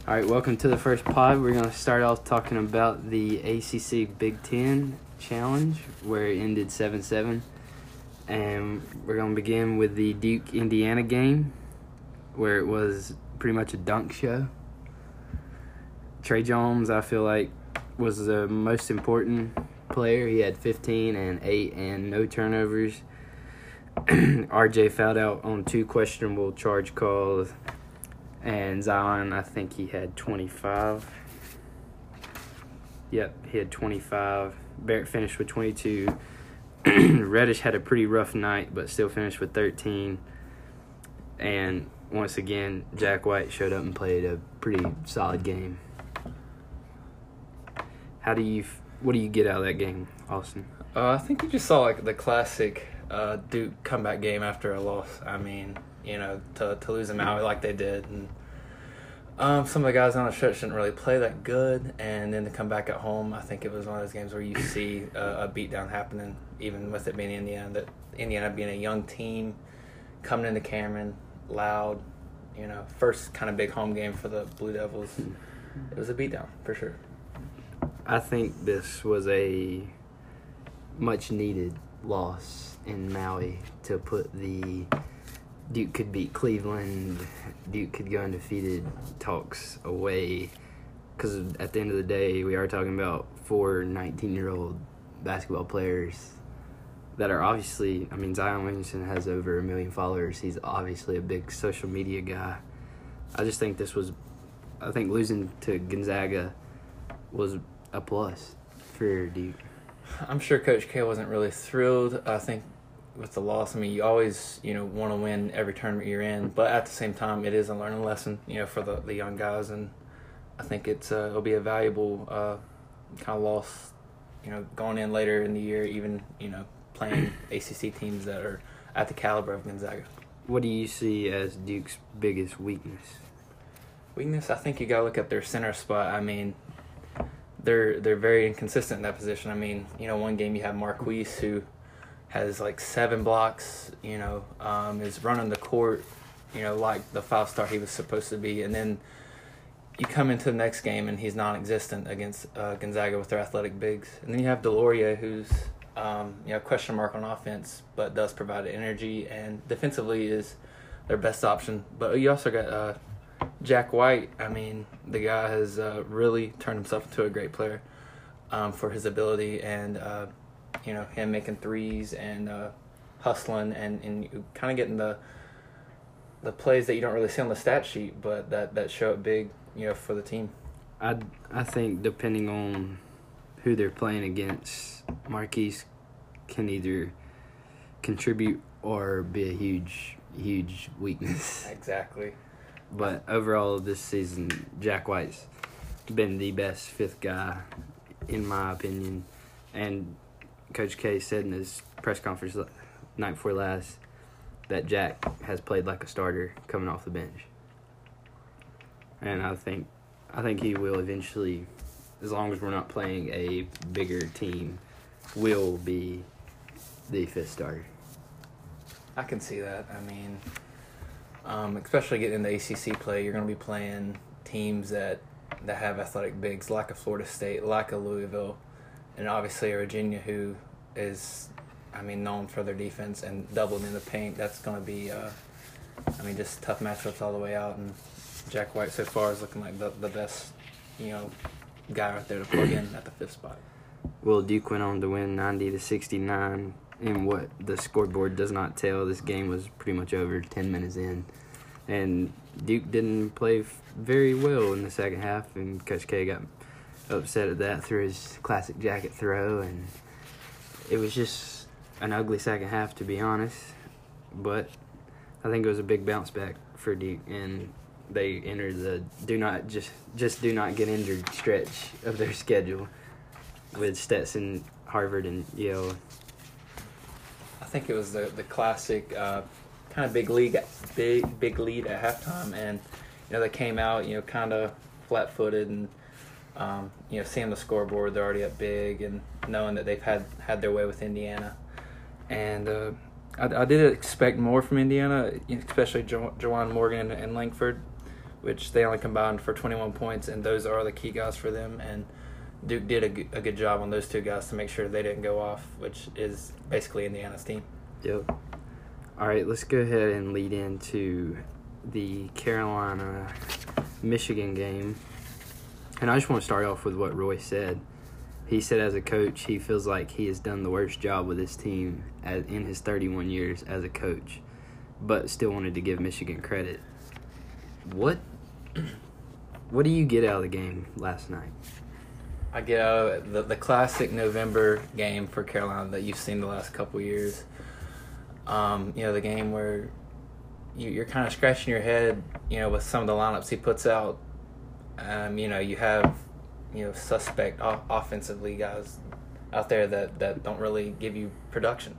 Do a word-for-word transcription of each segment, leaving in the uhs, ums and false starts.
All right, welcome to the first pod. We're going to start off talking about the A C C Big Ten Challenge, where it ended seven seven. And we're going to begin with the Duke-Indiana game, where it was pretty much a dunk show. Trey Jones, I feel like, was the most important player. He had fifteen and eight and no turnovers. R J fouled out on two questionable charge calls. And Zion, I think he had twenty-five. Yep, he had twenty-five. Barrett finished with twenty-two. Reddish had a pretty rough night, but still finished with thirteen. And once again, Jack White showed up and played a pretty solid game. How do you, what do you get out of that game, Austin? Uh, I think you just saw like the classic uh, Duke comeback game after a loss. I mean, you know, to to lose them out like they did, and um, some of the guys on the stretch didn't really play that good, and then to come back at home, I think it was one of those games where you see a, a beatdown happening, even with it being Indiana. That Indiana being a young team, coming into Cameron, loud, you know, first kind of big home game for the Blue Devils. It was a beatdown for sure. I think this was a much needed loss in Maui to put the Duke could beat Cleveland, Duke could go undefeated talks away, because at the end of the day, we are talking about four nineteen-year-old basketball players that are obviously, I mean, Zion Williamson has over a million followers. He's obviously a big social media guy. I just think this was, I think losing to Gonzaga was a plus for Duke. I'm sure Coach K wasn't really thrilled. I think with the loss, I mean, you always, you know, want to win every tournament you're in, but at the same time, it is a learning lesson, you know, for the, the young guys, and I think it's uh, it'll be a valuable uh, kind of loss, you know, going in later in the year, even, you know, playing A C C teams that are at the caliber of Gonzaga. What do you see as Duke's biggest weakness? Weakness, I think you got to look at their center spot. I mean, they're they're very inconsistent in that position. I mean, you know, one game you have Marquise, who has like seven blocks, you know, um, is running the court, you know, like the five star he was supposed to be. And then you come into the next game and he's non-existent against uh, Gonzaga with their athletic bigs. And then you have Deloria, who's, um, you know, question mark on offense, but does provide energy and defensively is their best option. But you also got uh, Jack White. I mean, the guy has uh, really turned himself into a great player um, for his ability and, uh, you know, him making threes and uh, hustling and, and kind of getting the the plays that you don't really see on the stat sheet, but that, that show up big, you know, for the team. I, I think depending on who they're playing against, Marquise can either contribute or be a huge, huge weakness. Exactly. But overall this season, Jack White's been the best fifth guy, in my opinion. And Coach K said in his press conference night before last that Jack has played like a starter coming off the bench. And I think I think he will eventually, as long as we're not playing a bigger team, will be the fifth starter. I can see that. I mean, um, especially getting into A C C play, you're going to be playing teams that, that have athletic bigs like a Florida State, like a Louisville, and obviously a Virginia, who is, I mean, known for their defense and doubling in the paint. That's going to be, uh, I mean, just tough matchups all the way out. And Jack White so far is looking like the, the best, you know, guy right there to plug in at the fifth spot. Well, Duke went on to win ninety to sixty-nine in what the scoreboard does not tell. This game was pretty much over ten minutes in. And Duke didn't play very well in the second half, and Coach K got upset at that through his classic jacket throw, and it was just an ugly second half, to be honest. But I think it was a big bounce back for Duke, and they entered the do not just just do not get injured stretch of their schedule with Stetson, Harvard, and Yale. I think it was the the classic uh, kind of big lead, big big lead at halftime, and you know they came out, you know, kind of flat-footed, and um, you know, seeing the scoreboard, they're already up big, and knowing that they've had had their way with Indiana, and uh, I, I did expect more from Indiana, especially jo- Juwan Morgan and, and Langford, which they only combined for twenty-one points, and those are the key guys for them. And Duke did a, g- a good job on those two guys to make sure they didn't go off, which is basically Indiana's team. Yep. All right, let's go ahead and lead into the Carolina-Michigan game. And I just want to start off with what Roy said. He said as a coach, he feels like he has done the worst job with his team as, in his thirty-one years as a coach, but still wanted to give Michigan credit. What what do you get out of the game last night? I get out of the, the classic November game for Carolina that you've seen the last couple years. Um, you know, the game where you, you're kind of scratching your head, you know, with some of the lineups he puts out. Um, you know, you have, you know, suspect o- offensively guys out there that, that don't really give you production.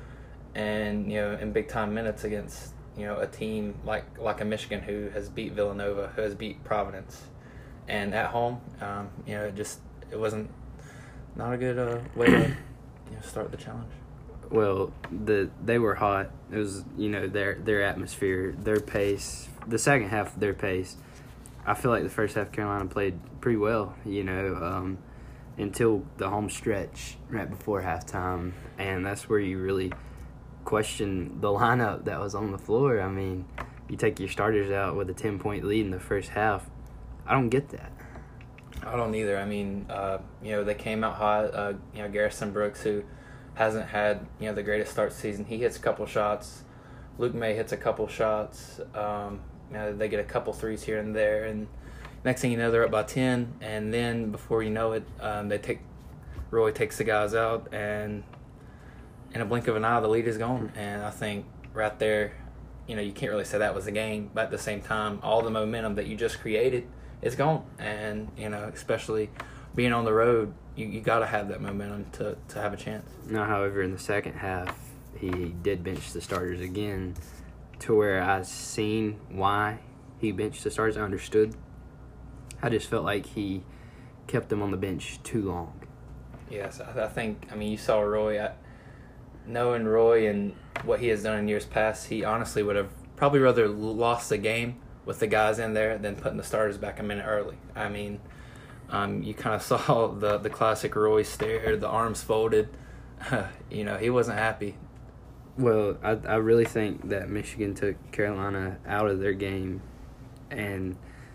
And, you know, in big-time minutes against, you know, a team like, like a Michigan who has beat Villanova, who has beat Providence. And at home, um, you know, it just it wasn't not a good uh, way to you know, start the challenge. Well, the they were hot. It was, you know, their their atmosphere, their pace, the second half of their pace. I feel like the first half Carolina played pretty well, you know, um, until the home stretch right before halftime. And that's where you really question the lineup that was on the floor. I mean, you take your starters out with a ten-point lead in the first half. I don't get that. I don't either. I mean, uh, you know, they came out hot. Uh, you know, Garrison Brooks, who hasn't had, you know, the greatest start season, he hits a couple shots. Luke May hits a couple shots. Um, you know, they get a couple threes here and there, and next thing you know, they're up by ten. And then before you know it, um, they take Roy takes the guys out, and in a blink of an eye, the lead is gone. And I think right there, you know, you can't really say that was the game, but at the same time, all the momentum that you just created is gone. And, you know, especially being on the road, you, you got to have that momentum to, to have a chance. Now, however, in the second half, he did bench the starters again, to where I seen why he benched the starters. I understood. I just felt like he kept them on the bench too long. Yes, I, I think, I mean, you saw Roy. I, knowing Roy and what he has done in years past, he honestly would have probably rather lost the game with the guys in there than putting the starters back a minute early. I mean, um, you kind of saw the, the classic Roy stare, the arms folded. You know, he wasn't happy. Well, I I really think that Michigan took Carolina out of their game, and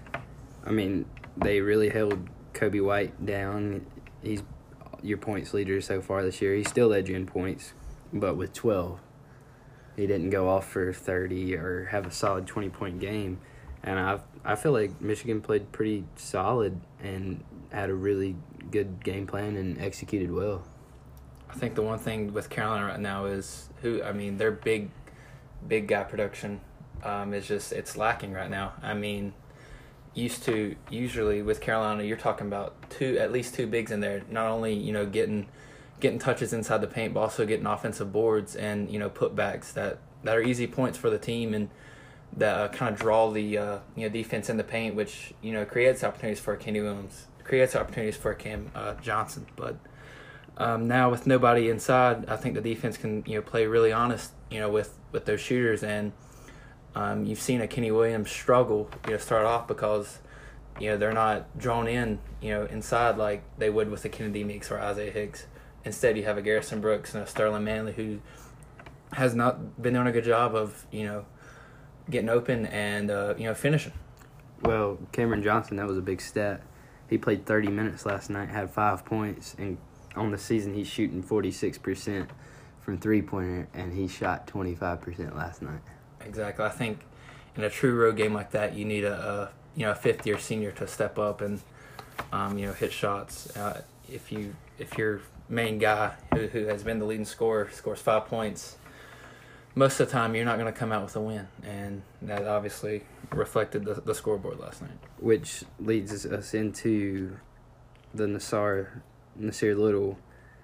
I mean they really held Kobe White down. He's your points leader so far this year. He still led you in points, but with twelve, he didn't go off for thirty or have a solid twenty point game. And I I feel like Michigan played pretty solid and had a really good game plan and executed well. I think the one thing with Carolina right now is who I mean their big, big guy production um, is just it's lacking right now. I mean, used to usually with Carolina you're talking about two at least two bigs in there. Not only you know getting getting touches inside the paint, but also getting offensive boards and you know putbacks that, that are easy points for the team and that uh, kind of draw the uh, you know defense in the paint, which you know creates opportunities for Kenny Williams, creates opportunities for Cam uh, Johnson, but. Um, now with nobody inside, I think the defense can you know play really honest you know with, with those shooters, and um, you've seen a Kenny Williams struggle you know start off because you know they're not drawn in you know inside like they would with a Kennedy Meeks or Isaiah Higgs. Instead, you have a Garrison Brooks and a Sterling Manley who has not been doing a good job of you know getting open and uh, you know finishing. Well, Cameron Johnson, that was a big stat. He played thirty minutes last night, had five points, and on the season, he's shooting forty-six percent from three-pointer, and he shot twenty-five percent last night. Exactly. I think in a true road game like that, you need a, a you know a fifth-year senior to step up and um, you know hit shots. Uh, if you if your main guy who who has been the leading scorer scores five points, most of the time you're not going to come out with a win, and that obviously reflected the, the scoreboard last night. Which leads us into the Nassar. Nasir Little,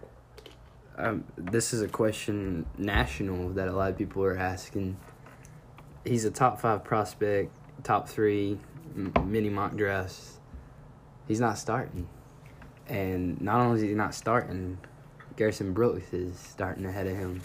um, this is a question national that a lot of people are asking. He's a top five prospect, top three, m- mini mock drafts. He's not starting. And not only is he not starting, Garrison Brooks is starting ahead of him.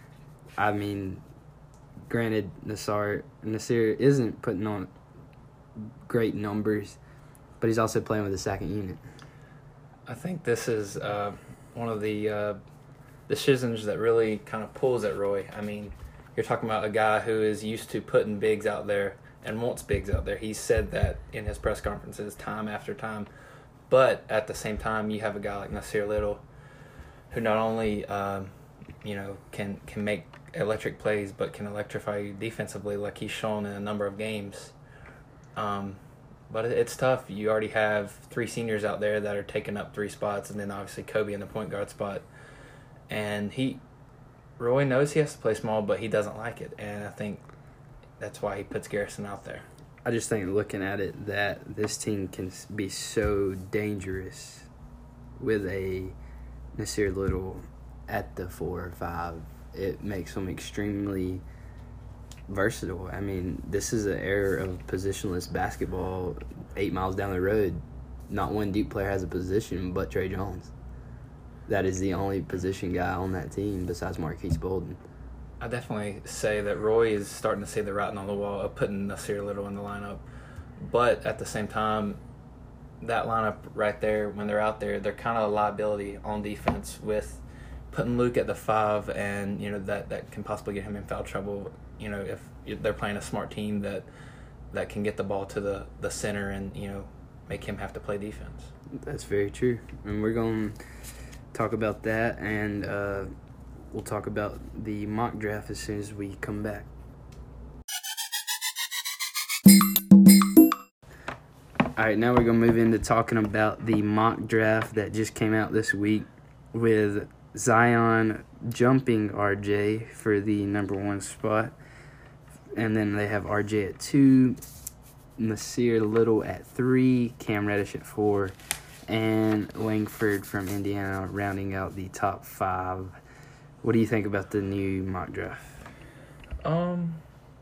I mean, granted, Nasir, Nasir isn't putting on great numbers, but he's also playing with a second unit. I think this is uh, one of the uh, decisions that really kind of pulls at Roy. I mean, you're talking about a guy who is used to putting bigs out there and wants bigs out there. He's said that in his press conferences time after time. But at the same time, you have a guy like Nasir Little who not only um, you know can can make electric plays but can electrify you defensively like he's shown in a number of games. Um, but it, it's tough. You already have three seniors out there that are taking up three spots, and then obviously Kobe in the point guard spot. And he, Roy knows he has to play small, but he doesn't like it, and I think that's why he puts Garrison out there. I just think looking at it that this team can be so dangerous with a Nasir Little at the four or five. It makes them extremely versatile. I mean, this is an era of positionless basketball eight miles down the road. Not one Duke player has a position but Trey Jones. That is the only position guy on that team besides Marquise Bolden. I definitely say that Roy is starting to see the writing on the wall of putting Nasir Little in the lineup. But at the same time, that lineup right there, when they're out there, they're kind of a liability on defense with putting Luke at the five, and you know that, that can possibly get him in foul trouble. You know, if they're playing a smart team that that can get the ball to the, the center and, you know, make him have to play defense. That's very true. And we're going to talk about that, and uh, we'll talk about the mock draft as soon as we come back. All right, now we're going to move into talking about the mock draft that just came out this week with Zion jumping R J for the number one spot. And then they have R J at two, Nasir Little at three, Cam Reddish at four, and Langford from Indiana rounding out the top five. What do you think about the new mock draft? Um,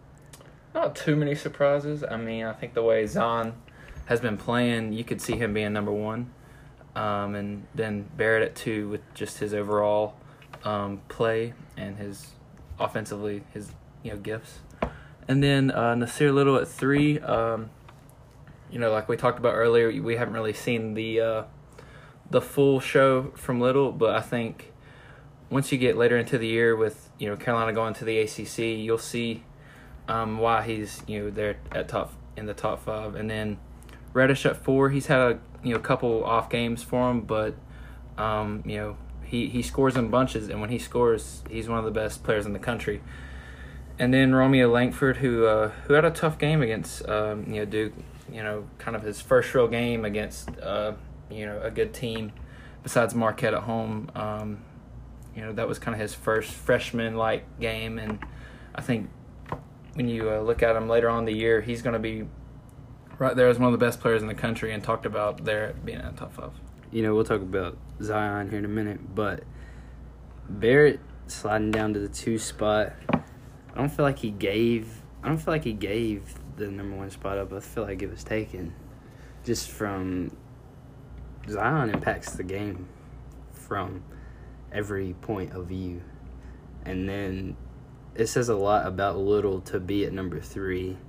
not too many surprises. I mean, I think the way Zion has been playing, you could see him being number one. Um, and then Barrett at two with just his overall um, play and his offensively, his you know gifts. And then uh, Nasir Little at three. Um, you know, like we talked about earlier, we haven't really seen the uh, the full show from Little, but I think once you get later into the year with you know Carolina going to the A C C, you'll see um, why he's you know there at top in the top five. And then Reddish at four. He's had a you know couple off games for him, but um, you know he, he scores in bunches, and when he scores, he's one of the best players in the country. And then Romeo Langford, who uh, who had a tough game against um, you know Duke, you know kind of his first real game against uh, you know a good team besides Marquette at home. Um, you know that was kind of his first freshman-like game, and I think when you uh, look at him later on in the year, he's going to be right there as one of the best players in the country, and talked about there being at top five. You know, we'll talk about Zion here in a minute, but Barrett sliding down to the two spot, I don't feel like he gave I don't feel like he gave the number one spot up. I feel like it was taken. Just from Zion impacts the game from every point of view. And then it says a lot about Little to be at number three,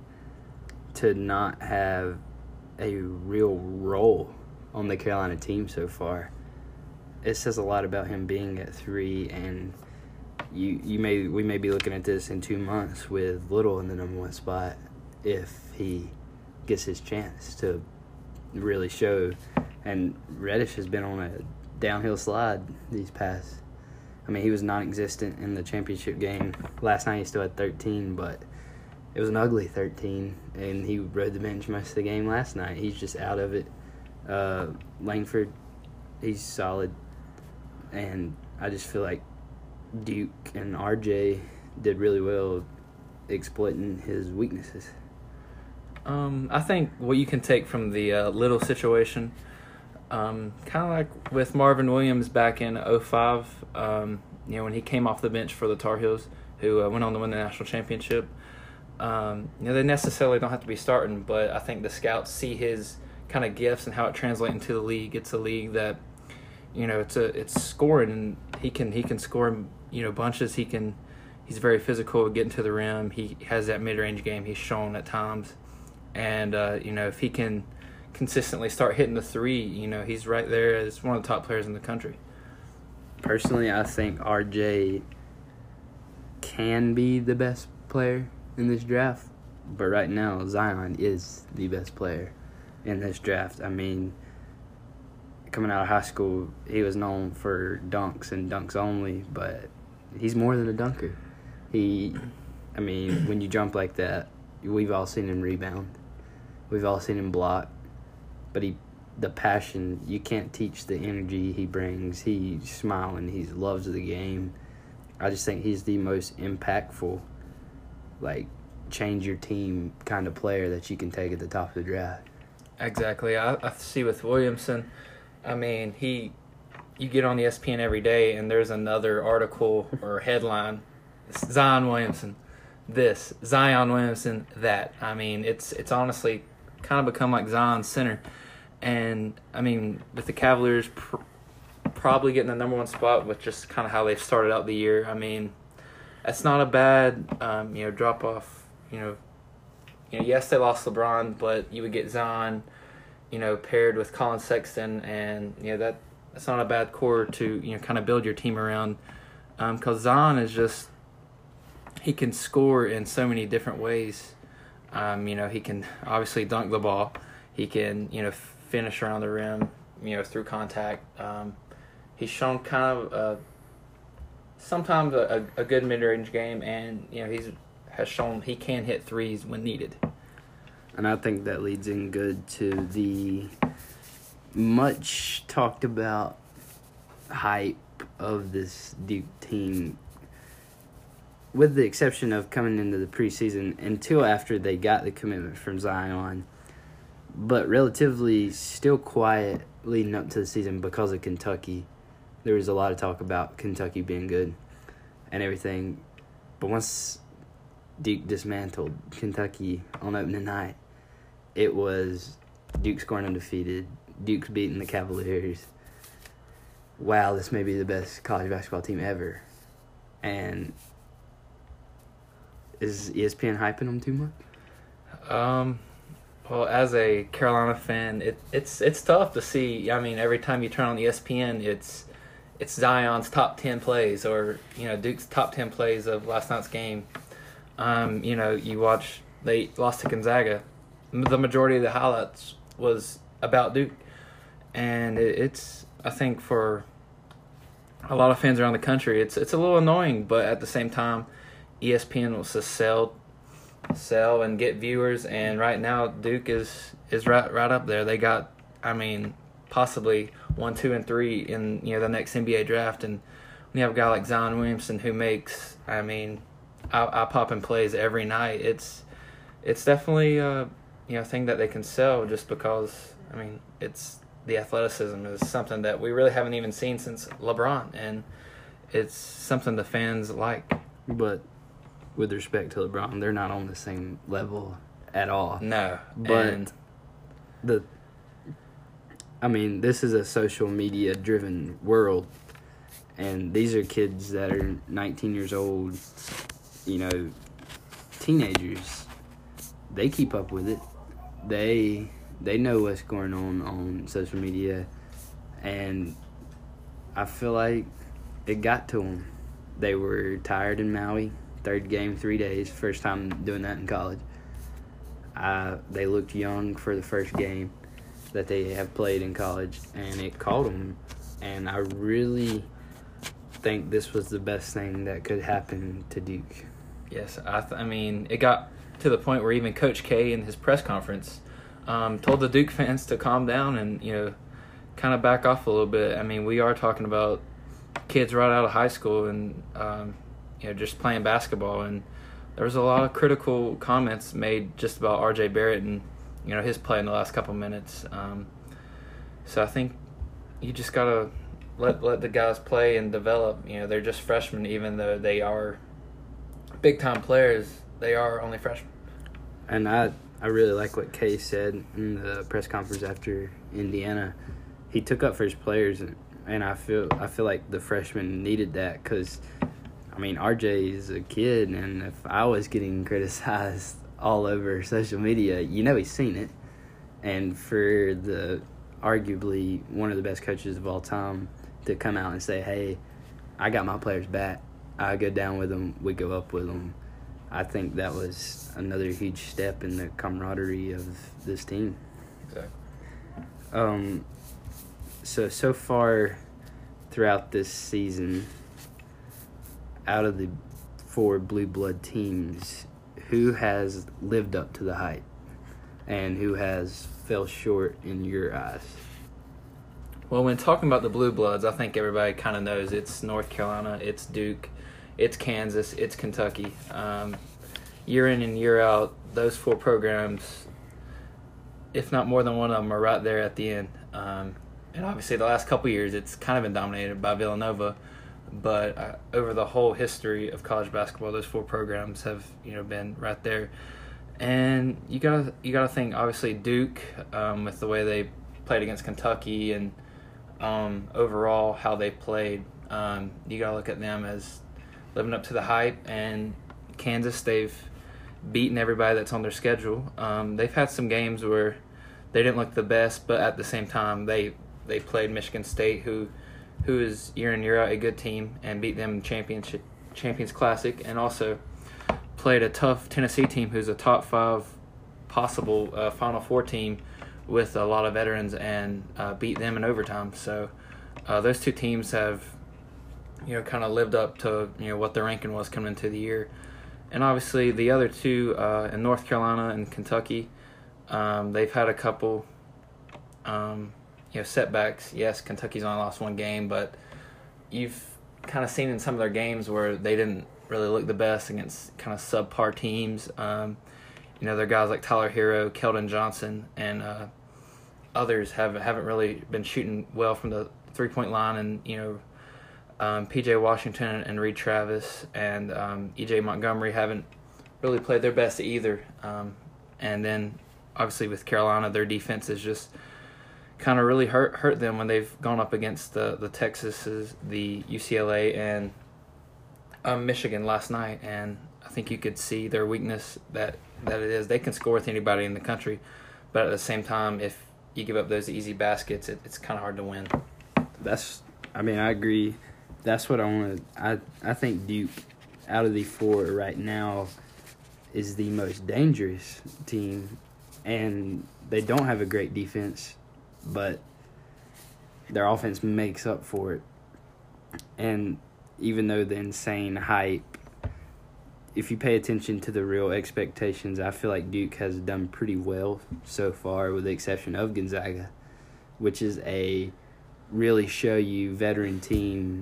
to not have a real role on the Carolina team so far. It says a lot about him being at three, and you you may we may be looking at this in two months with Little in the number one spot if he gets his chance to really show. And Reddish has been on a downhill slide these past. I mean, he was non-existent in the championship game. Last night he still had thirteen, but it was an ugly thirteen, and he rode the bench most of the game last night. He's just out of it. Uh, Langford, he's solid, and I just feel like Duke and R J did really well exploiting his weaknesses. Um, I think what you can take from the uh, Little situation, um, kind of like with Marvin Williams back in oh five, um, you know, when he came off the bench for the Tar Heels, who uh, went on to win the national championship. Um, you know, they necessarily don't have to be starting, but I think the scouts see his kind of gifts and how it translates into the league. It's a league that, you know, it's a it's scoring, and he can he can score, you know, bunches. He can, he's very physical, getting to the rim. He has that mid range game he's shown at times, And, uh, you know, if he can consistently start hitting the three, you know, he's right there as one of the top players in the country. Personally, I think R J can be the best player in this draft. But right now, Zion is the best player in this draft. I mean, coming out of high school, he was known for dunks and dunks only, but he's more than a dunker. He, I mean, when you jump like that, we've all seen him rebound. We've all seen him block. But he, the passion, you can't teach the energy he brings. He's smiling. He loves the game. I just think he's the most impactful, like, change your team kind of player that you can take at the top of the draft. Exactly. I, I see with Williamson, I mean, he, you get on the E S P N every day and there's another article or headline, Zion Williamson, this, Zion Williamson, that. I mean, it's it's honestly kind of become like Zion's center. And, I mean, with the Cavaliers pr- probably getting the number one spot with just kind of how they've started out the year, I mean, that's not a bad, um, you know, drop-off. You know, you know, yes, they lost LeBron, but you would get Zion, you know, paired with Colin Sexton, and, you know, that that's not a bad core to, you know, kind of build your team around. Because um, Zion is just, he can score in so many different ways. Um, you know, he can obviously dunk the ball. He can, you know, finish around the rim, you know, through contact. Um, he's shown kind of uh, sometimes a, a good mid-range game, and, you know, he's has shown he can hit threes when needed. And I think that leads in good to the much talked about hype of this Duke team, with the exception of coming into the preseason until after they got the commitment from Zion, but relatively still quiet leading up to the season because of Kentucky. There was a lot of talk about Kentucky being good and everything, but once Duke dismantled Kentucky on opening night, it was Duke's going undefeated, Duke's beating the Cavaliers. Wow, this may be the best college basketball team ever. And is E S P N hyping them too much? Um, well, as a Carolina fan, it, it's it's tough to see. I mean, every time you turn on E S P N, it's it's Zion's top ten plays, or, you know, Duke's top ten plays of last night's game. Um, you know, you watch, they lost to Gonzaga. The majority of the highlights was about Duke. And it, it's, I think for a lot of fans around the country, it's it's a little annoying, but at the same time, E S P N wants to sell, sell and get viewers, and right now Duke is, is right right up there. They got, I mean, possibly one, two, and three in, you know, the next N B A draft, and when you have a guy like Zion Williamson who makes, I mean, I, I pop in plays every night. It's it's definitely uh you know, thing that they can sell, just because, I mean, it's the athleticism is something that we really haven't even seen since LeBron, and it's something the fans like. But with respect to LeBron, they're not on the same level at all. No, but and the I mean, this is a social media driven world, and these are kids that are nineteen years old, you know, teenagers. They keep up with it. They they know what's going on on social media, and I feel like it got to them. They were tired in Maui, third game, three days, first time doing that in college. Uh, they looked young for the first game that they have played in college, and it caught them. And I really think this was the best thing that could happen to Duke. yes, I th- I mean, it got to the point where even Coach K in his press conference um, told the Duke fans to calm down and, you know, kind of back off a little bit. I mean, we are talking about kids right out of high school and, um, you know, just playing basketball. And there was a lot of critical comments made just about R J Barrett and, you know, his play in the last couple minutes. Um, so I think you just got to let let the guys play and develop. You know, they're just freshmen, even though they are big-time players. They are only freshmen. And I, I really like what Kay said in the press conference after Indiana. He took up for his players, and, and I feel I feel like the freshmen needed that because, I mean, R J is a kid, and if I was getting criticized, all over social media, you know he's seen it. And for the arguably one of the best coaches of all time to come out and say, hey, I got my players back. I go down with them. We go up with them. I think that was another huge step in the camaraderie of this team. Exactly. Um. So, so far throughout this season, out of the four blue blood teams, who has lived up to the hype and who has fell short in your eyes? Well, when talking about the Blue Bloods, I think everybody kind of knows it's North Carolina, it's Duke, it's Kansas, it's Kentucky. Um, year in and year out, those four programs, if not more than one of them, are right there at the end. Um, and obviously the last couple of years, it's kind of been dominated by Villanova. But uh, over the whole history of college basketball, those four programs have, you know, been right there. And you gotta you gotta think, obviously Duke, um, with the way they played against Kentucky and um, overall how they played, um, you gotta look at them as living up to the hype. And Kansas, they've beaten everybody that's on their schedule. Um, they've had some games where they didn't look the best, but at the same time they they played Michigan State, who who is year in year out a good team, and beat them in championship Champions Classic, and also played a tough Tennessee team who's a top five possible uh, Final Four team with a lot of veterans, and uh, beat them in overtime. So uh, those two teams have, you know, kind of lived up to, you know, what their ranking was coming into the year. And obviously the other two uh, in North Carolina and Kentucky, um, they've had a couple, um, you know, setbacks. Yes, Kentucky's only lost one game, but you've kind of seen in some of their games where they didn't really look the best against kind of subpar teams. Um, you know, their guys like Tyler Hero, Keldon Johnson, and uh, others have, haven't really been shooting well from the three-point line. And, you know, um, P J Washington and Reed Travis and um, E J Montgomery haven't really played their best either. Um, and then, obviously, with Carolina, their defense is just kind of really hurt hurt them when they've gone up against the, the Texases, the U C L A, and um, Michigan last night. And I think you could see their weakness that, that it is. They can score with anybody in the country, but at the same time, if you give up those easy baskets, it, it's kind of hard to win. That's, I mean, I agree. That's what I want to, I, I think Duke, out of the four right now, is the most dangerous team, and they don't have a great defense, but their offense makes up for it. And even though the insane hype, if you pay attention to the real expectations, I feel like Duke has done pretty well so far, with the exception of Gonzaga, which is a really show you veteran team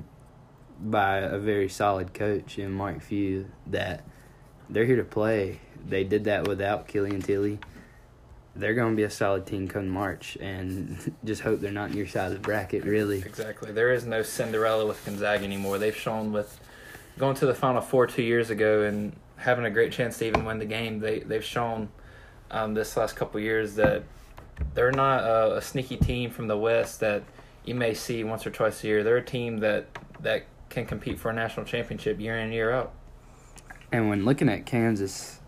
by a very solid coach in Mark Few that they're here to play. They did that without Killian Tilly. They're going to be a solid team come March, and just hope they're not in your side of the bracket, really. Exactly. There is no Cinderella with Gonzaga anymore. They've shown with going to the Final Four two years ago and having a great chance to even win the game. They, they've shown um, this last couple of years that they're not a, a sneaky team from the West that you may see once or twice a year. They're a team that, that can compete for a national championship year in and year out. And when looking at Kansas,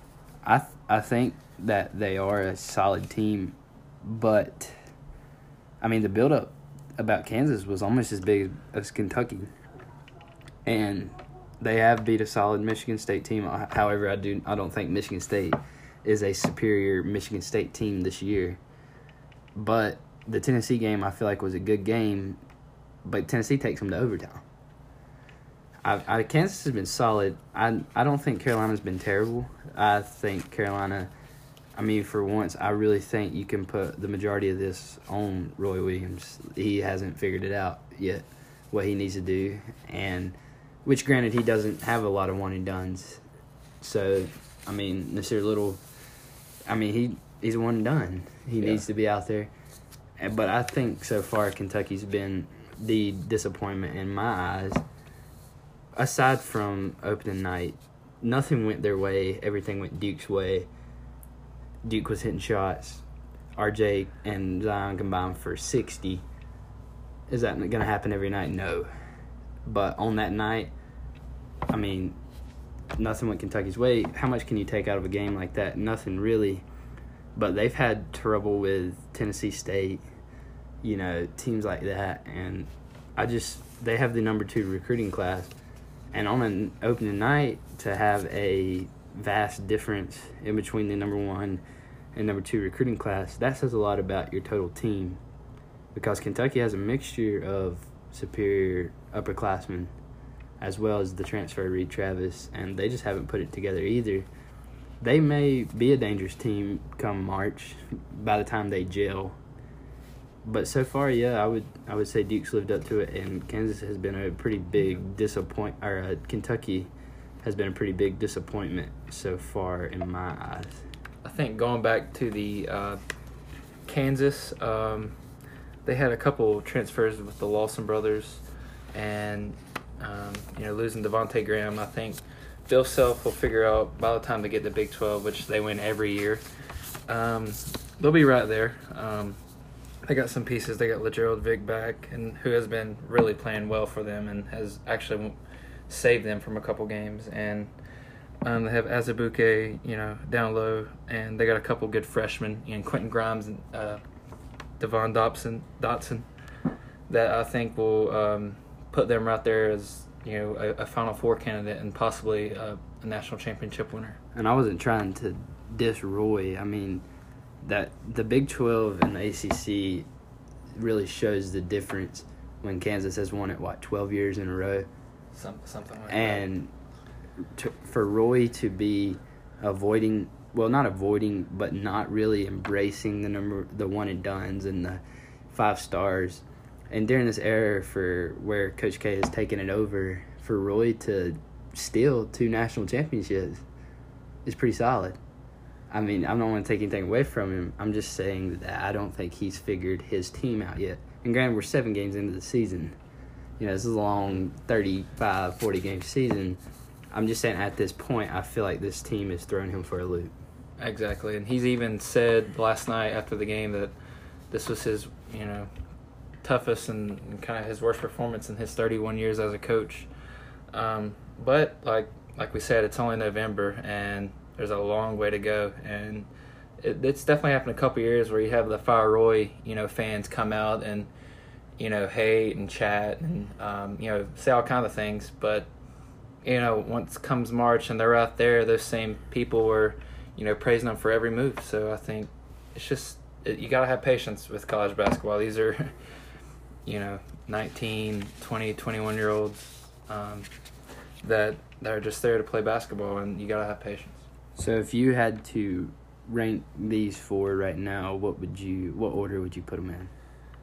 I th- I think that they are a solid team, but I mean the build-up about Kansas was almost as big as Kentucky, and they have beat a solid Michigan State team. However, I do I don't think Michigan State is a superior Michigan State team this year. But the Tennessee game I feel like was a good game, but Tennessee takes them to overtime. I, I, Kansas has been solid. I I don't think Carolina's been terrible. I think Carolina, I mean, for once, I really think you can put the majority of this on Roy Williams. He hasn't figured it out yet, what he needs to do, and which, granted, he doesn't have a lot of one and dones. So, I mean, Nasir Little, I mean, he he's a one and done. He yeah. needs to be out there. But I think so far Kentucky's been the disappointment in my eyes. Aside from opening night, nothing went their way. Everything went Duke's way. Duke was hitting shots. R J and Zion combined for sixty. Is that going to happen every night? No. But on that night, I mean, nothing went Kentucky's way. How much can you take out of a game like that? Nothing really. But they've had trouble with Tennessee State, you know, teams like that. And I just, they have the number two recruiting class. And on an opening night, to have a vast difference in between the number one and number two recruiting class, that says a lot about your total team. Because Kentucky has a mixture of superior upperclassmen as well as the transfer Reed Travis, and they just haven't put it together either. They may be a dangerous team come March by the time they gel. But so far, yeah, I would I would say Duke's lived up to it, and Kansas has been a pretty big disappoint, or uh, Kentucky has been a pretty big disappointment so far in my eyes. I think going back to the uh, Kansas, um, they had a couple transfers with the Lawson brothers, and um, you know, losing Devontae Graham. I think Bill Self will figure out by the time they get to Big twelve, which they win every year. Um, they'll be right there. Um, they got some pieces. They got LaGerald Vick back, and who has been really playing well for them and has actually saved them from a couple games. And um, they have Azubuike, you know, down low, and they got a couple good freshmen, you know, Quentin Grimes and uh, Devon Dotson, Dotson, that I think will um, put them right there as, you know, a, a Final Four candidate and possibly a, a national championship winner. And I wasn't trying to diss Roy. I mean, that the Big twelve and the A C C really shows the difference when Kansas has won it, what, twelve years in a row? Some, something like and that. And for Roy to be avoiding, well, not avoiding, but not really embracing the number, the one and dones and the five stars. And during this era for where Coach K has taken it over, for Roy to steal two national championships is pretty solid. I mean, I don't want to take anything away from him. I'm just saying that I don't think he's figured his team out yet. And granted, we're seven games into the season. You know, this is a long thirty-five, forty-game season. I'm just saying at this point, I feel like this team is throwing him for a loop. Exactly. And he's even said last night after the game that this was his, you know, toughest and, and kind of his worst performance in his thirty-one years as a coach. Um, but like like we said, it's only November and there's a long way to go. And it, it's definitely happened a couple years where you have the Fire Roy, you know, fans come out and, you know, hate and chat and, um, you know, say all kinds of things. But, you know, once comes March and they're out there, those same people were, you know, praising them for every move. So I think it's just, it, you got to have patience with college basketball. These are, you know, nineteen, twenty, twenty-one-year-olds um, that, that are just there to play basketball, and you got to have patience. So if you had to rank these four right now, what would you, what order would you put them in?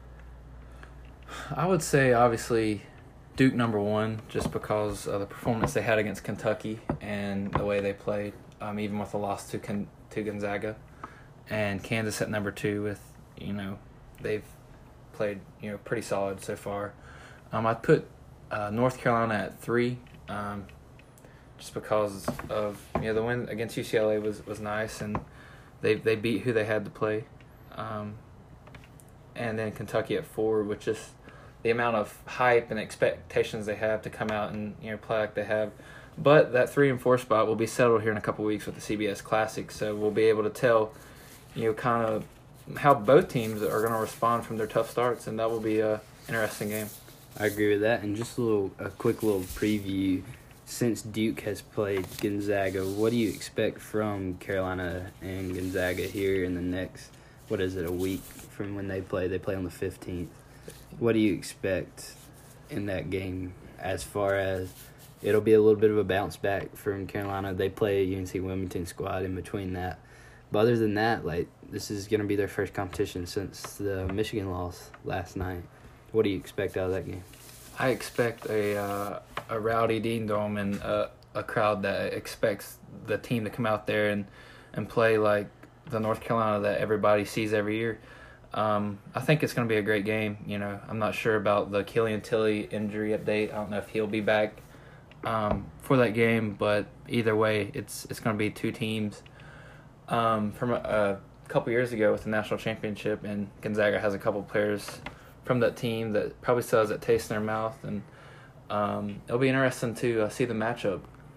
I would say, obviously, Duke number one, just because of the performance they had against Kentucky and the way they played, um, even with the loss to Con- to Gonzaga. And Kansas at number two with, you know, they've played, you know, pretty solid so far. Um, I'd put uh, North Carolina at three, um, just because of, you know, the win against U C L A was, was nice, and they they beat who they had to play. Um, and then Kentucky at four, which is the amount of hype and expectations they have to come out and, you know, play like they have. But that three and four spot will be settled here in a couple of weeks with the C B S Classic, so we'll be able to tell, you know, kind of how both teams are going to respond from their tough starts, and that will be a interesting game. I agree with that. And just a little, a quick little preview. Since Duke has played Gonzaga, what do you expect from Carolina and Gonzaga here in the next, what is it, a week from when they play? They play on the fifteenth. What do you expect in that game as far as it'll be a little bit of a bounce back from Carolina? They play a U N C Wilmington squad in between that. But other than that, like, this is going to be their first competition since the Michigan loss last night. What do you expect out of that game? I expect a uh, a rowdy Dean Dome and a, a crowd that expects the team to come out there and, and play like the North Carolina that everybody sees every year. Um, I think it's going to be a great game. You know, I'm not sure about the Killian Tilly injury update. I don't know if he'll be back um, for that game, but either way, it's it's going to be two teams. Um, from a, a couple years ago with the national championship, and Gonzaga has a couple players from that team that probably still has that taste in their mouth, and um, it'll be interesting to uh, see the matchup.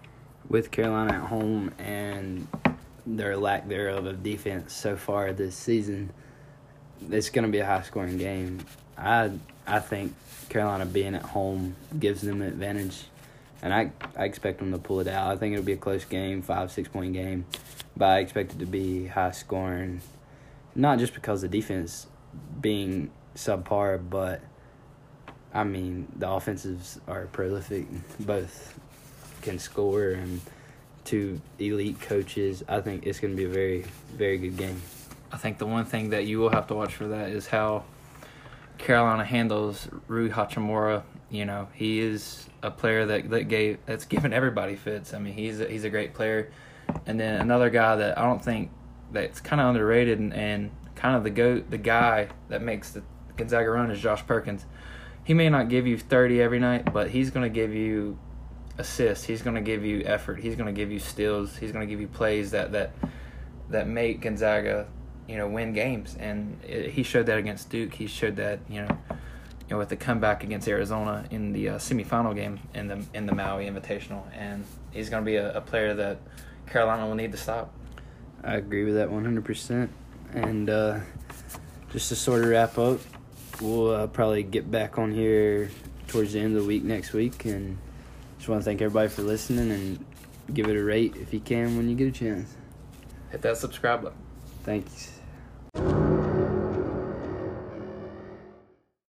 with Carolina at home and their lack thereof of defense so far this season, it's going to be a high-scoring game. I I think Carolina being at home gives them an advantage, and I, I expect them to pull it out. I think it'll be a close game, five, six-point game, but I expect it to be high-scoring, not just because of the defense being subpar, but, I mean, the offensives are prolific. Both can score, and two elite coaches. I think it's going to be a very, very good game. I think the one thing that you will have to watch for that is how Carolina handles Rui Hachimura. You know, he is a player that, that gave that's given everybody fits. I mean, he's a, he's a great player. And then another guy that I don't think that's kind of underrated and, and kind of the go the guy that makes the Gonzaga run is Josh Perkins. He may not give you thirty every night, but he's going to give you assists. He's going to give you effort. He's going to give you steals. He's going to give you plays that that that make Gonzaga, you know, win games. And it, he showed that against Duke. He showed that, you know, you know, with the comeback against Arizona in the uh, semifinal game in the in the Maui Invitational. And he's going to be a, a player that Carolina will need to stop. I agree with that one hundred percent. And uh, just to sort of wrap up, we'll uh, probably get back on here towards the end of the week next week. And just want to thank everybody for listening, and give it a rate if you can when you get a chance. Hit that subscribe button. Thanks.